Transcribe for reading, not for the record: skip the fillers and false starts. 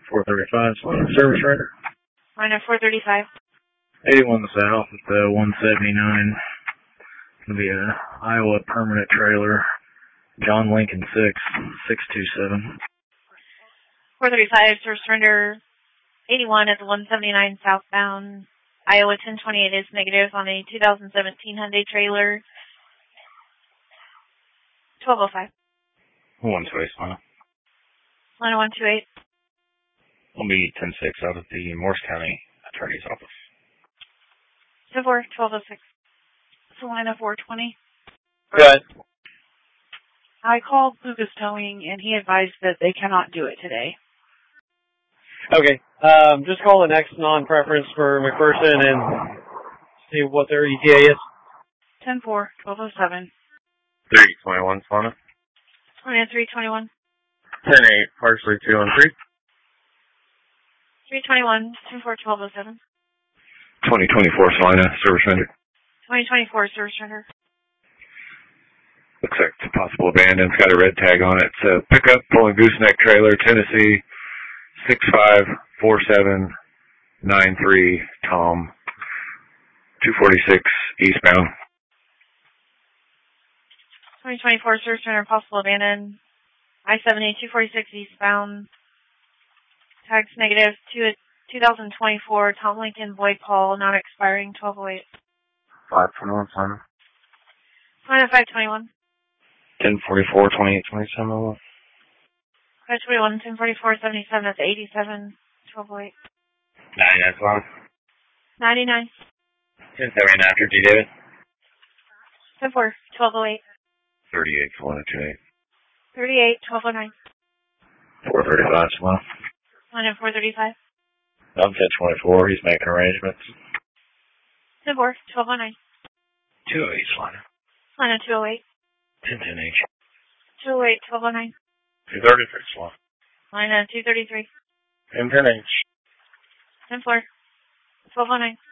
435, service renter. Line 435. 81 south at the 179. It's going to be a Iowa permanent trailer. John Lincoln 627. 435, service surrender 81 at the 179 southbound. Iowa 1028 is negative on a 2017 Hyundai trailer. 1205. 128, Lana. Line 128. Will be 10-6 out of the Morris County Attorney's Office. 10-4, 1206. So line 420. Good. I called Lucas Towing, and he advised that they cannot do it today. Okay. Just call the next non-preference for McPherson and see what their ETA is. 10-4, 1207. 321, Lana. Line 321. 10-8, partially 2 on 3. 321, 10-4, 1207. 2024, Salina, service render. 2024, service render. Looks like it's a possible abandon. It's got a red tag on it. It's a pickup pulling gooseneck trailer, Tennessee 654793, Tom, 246 eastbound. 2024, service render, possible abandon. I-70, 246 eastbound. Tags negative. 2024, Tom Lincoln, Boyd Paul, not expiring, 1208. 521, Salina. Line 521. 1044, 2827. 521, 1044, 77, that's 87, 1208. 99, Salina. 99. 1079 after G. David. 10-4, 1208. 38, Salina, 28. 38, 1209. 435, Salina. Line 435. I'm 1024, he's making arrangements. 10-4, 1209. 208, Salina. Line 208. 1010H. 208, 1209. 233, Salina. Line 233. 1010H. 10-4, 1209.